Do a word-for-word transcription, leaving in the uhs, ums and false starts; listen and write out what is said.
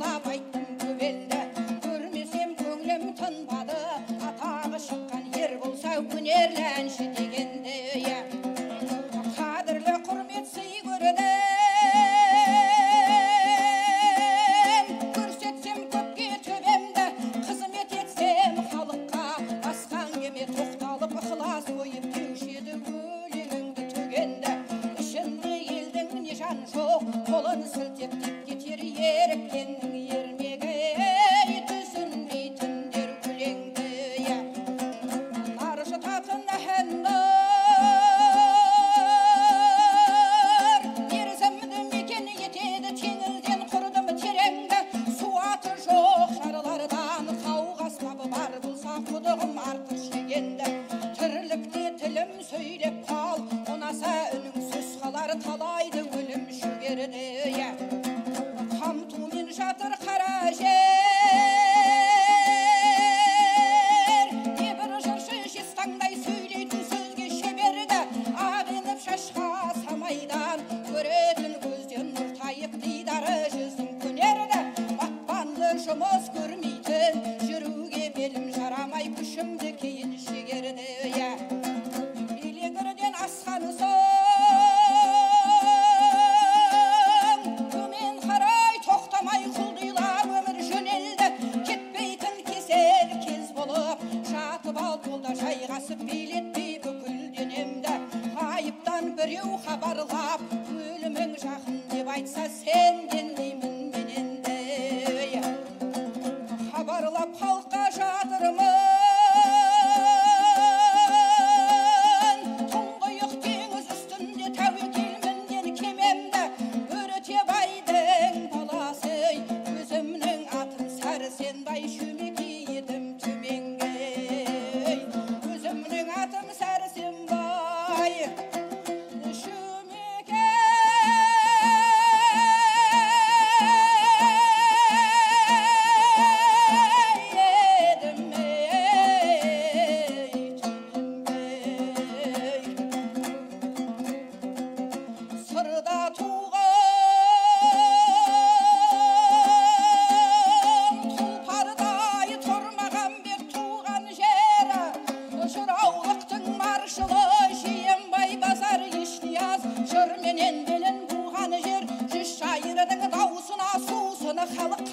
сыйлап айттым көбелді, көрмесем көңілім тынбады, атағы шыққан ер болса өнерлі әнші дегенді. Қадірлі құрмет сый көреді, көрсетсем көпке төбемді, қызмет етсем халыққа, басқан кеме тоқталып ықылас ойып деуші еді өлеңіңді төгенді. Ішінде елдің не жан жоқ, қолын сілтеп деп кетер еріккеннің ермегі, түсінбейтіндер өлеңді. Нар жұтатын әнді сөйлеп қал, ұнаса үніңсіз қалар талайды өлім шөгерді. Қамтумен жатыр қара жер, небір жыршы жестаңдай сөйлейтін сөзге шеберді. Ағынып шашқа самайдан, көретін көзден нұртайып дидары жүзім көнерді. Батпанды жұмыс көрмейтін, жүруге белім жарамай күшімді кейін шегерді. Асқан соң төмен қарай тоқтамай құлдилап өмір жөнелді. Кетпейтін кесел кез болып, жатып ал жолда жайғасып билетпей бүкіл денемді. Ғайыптан біреу хабарлап, өлімің жақын деп айтса сенден деймін мен енді. Хабарлап халыққа жатырмын, сенбай шөмеке едім төменге. Өзімнің атым Сәрсенбай шөмеке едім төменге. Сырда туған жырменен белін буған жер, жүз шайырының даусына сусыны халық